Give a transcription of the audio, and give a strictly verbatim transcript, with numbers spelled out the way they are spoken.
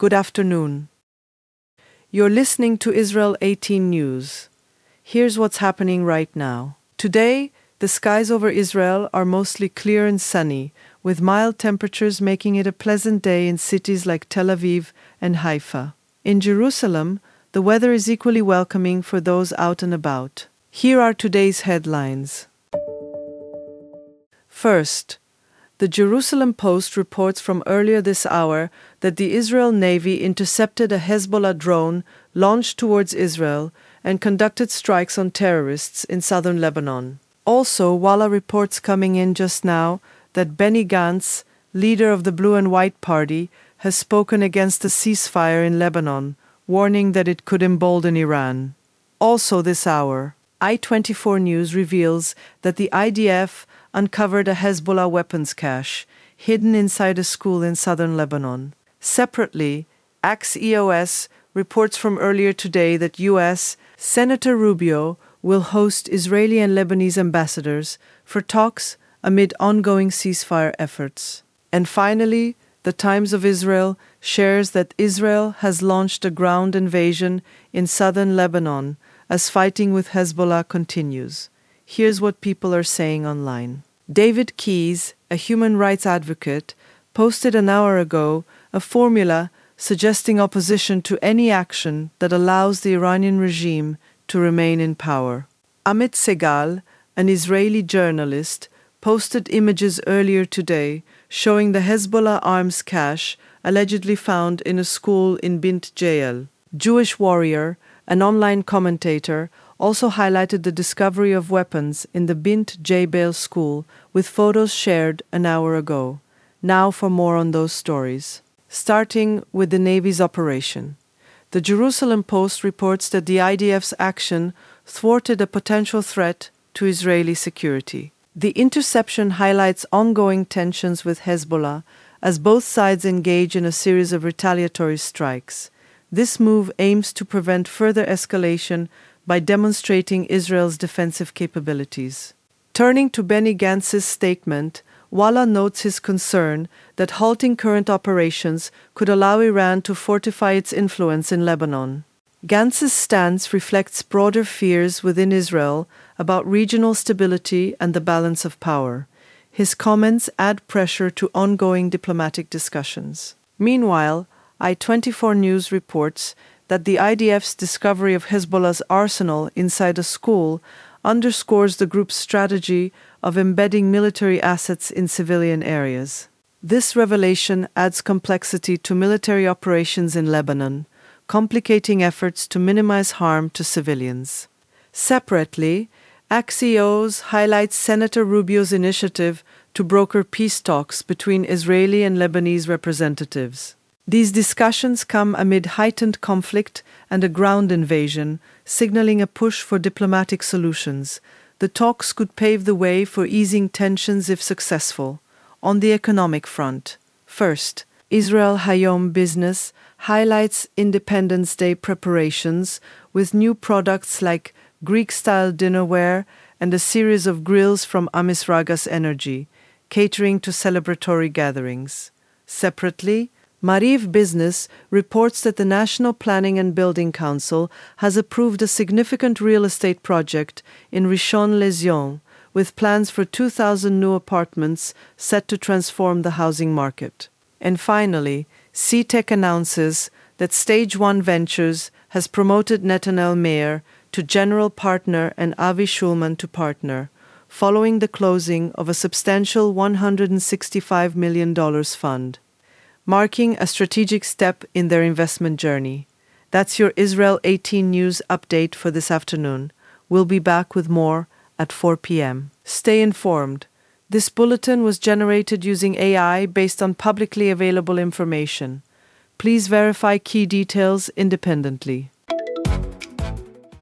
Good afternoon. You're listening to Israel eighteen News. Here's what's happening right now. Today, the skies over Israel are mostly clear and sunny, with mild temperatures making it a pleasant day in cities like Tel Aviv and Haifa. In Jerusalem, the weather is equally welcoming for those out and about. Here are today's headlines. First, the Jerusalem Post reports from earlier this hour that the Israel Navy intercepted a Hezbollah drone launched towards Israel and conducted strikes on terrorists in southern Lebanon. Also, Walla reports coming in just now that Benny Gantz, leader of the Blue and White Party, has spoken against a ceasefire in Lebanon, warning that it could embolden Iran. Also this hour, I twenty-four News reveals that the I D F uncovered a Hezbollah weapons cache hidden inside a school in southern Lebanon. Separately, Axios reports from earlier today that U S Senator Rubio will host Israeli and Lebanese ambassadors for talks amid ongoing ceasefire efforts. And finally, the Times of Israel shares that Israel has launched a ground invasion in southern Lebanon as fighting with Hezbollah continues. Here's what people are saying online. David Keyes, a human rights advocate, posted an hour ago a formula suggesting opposition to any action that allows the Iranian regime to remain in power. Amit Segal, an Israeli journalist, posted images earlier today showing the Hezbollah arms cache allegedly found in a school in Bint Jayel. Jewish Warrior, an online commentator, also highlighted the discovery of weapons in the Bint Jayel school with photos shared an hour ago. Now for more on those stories. Starting with the Navy's operation. The Jerusalem Post reports that the I D F's action thwarted a potential threat to Israeli security. The interception highlights ongoing tensions with Hezbollah as both sides engage in a series of retaliatory strikes. This move aims to prevent further escalation by demonstrating Israel's defensive capabilities. Turning to Benny Gantz's statement, Walla notes his concern that halting current operations could allow Iran to fortify its influence in Lebanon. Gantz's stance reflects broader fears within Israel about regional stability and the balance of power. His comments add pressure to ongoing diplomatic discussions. Meanwhile, I twenty-four News reports that the I D F's discovery of Hezbollah's arsenal inside a school underscores the group's strategy of embedding military assets in civilian areas. This revelation adds complexity to military operations in Lebanon, complicating efforts to minimize harm to civilians. Separately, Axios highlights Senator Rubio's initiative to broker peace talks between Israeli and Lebanese representatives. These discussions come amid heightened conflict and a ground invasion, signaling a push for diplomatic solutions. The talks could pave the way for easing tensions if successful. On the economic front, first, Israel Hayom Business highlights Independence Day preparations with new products like Greek-style dinnerware and a series of grills from Amisragas Energy, catering to celebratory gatherings. Separately, Mariv Business reports that the National Planning and Building Council has approved a significant real estate project in Rishon LeZion, with plans for two thousand new apartments set to transform the housing market. And finally, C-Tech announces that Stage One Ventures has promoted Netanel Meir to general partner and Avi Shulman to partner, following the closing of a substantial one hundred sixty-five million dollars fund, marking a strategic step in their investment journey. That's your Israel eighteen News update for this afternoon. We'll be back with more at four p.m. Stay informed. This bulletin was generated using A I based on publicly available information. Please verify key details independently.